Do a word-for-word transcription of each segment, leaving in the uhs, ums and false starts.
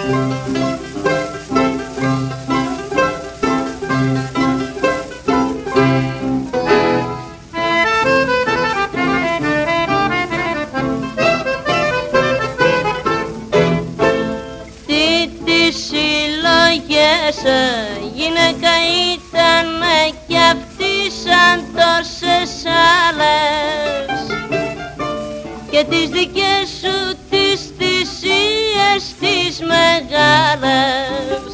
Γυναίκα ήτανε κι αυτή σαν τόσες άλλες και τις δικές σου τις θυσίες τις μεγάλες.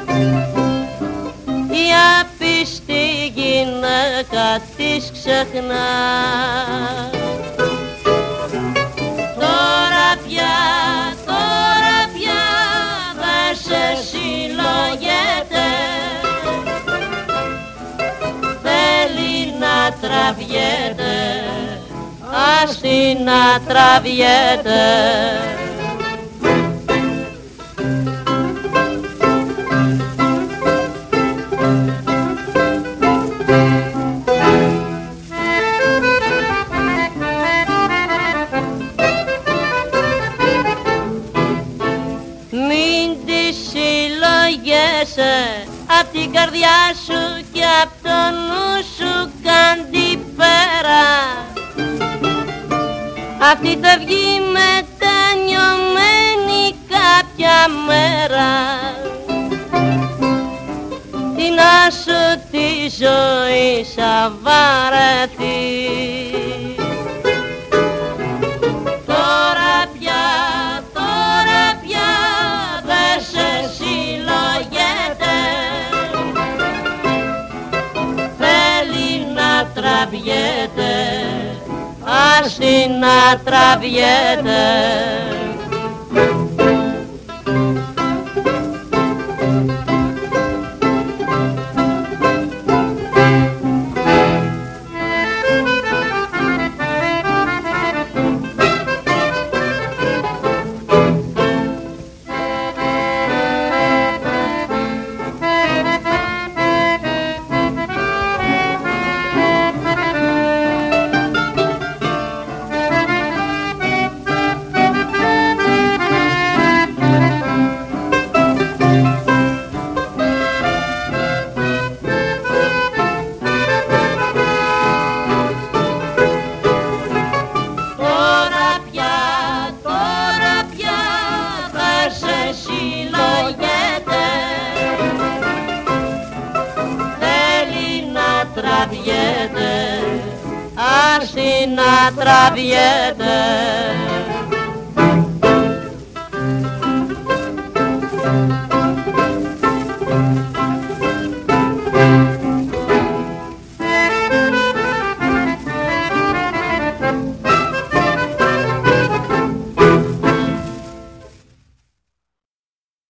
Η άπιστη γυναίκα της ξεχνά. Τώρα πια, τώρα πια δεν σε συλλογέται, θέλει να τραβιέται, άστη να τραβιέται. Απ' την καρδιά σου και απ' το νου σου κάντι πέρα. Αυτή θα βγει μετανιωμένη κάποια μέρα. Τι να σου τη ζωή σαν βαρεθεί. Τώρα πια, τώρα πια δεν σε συλλογέται, τραβιέται, άστη να τραβιέται. Τραβιέται, άστη να τραβιέται.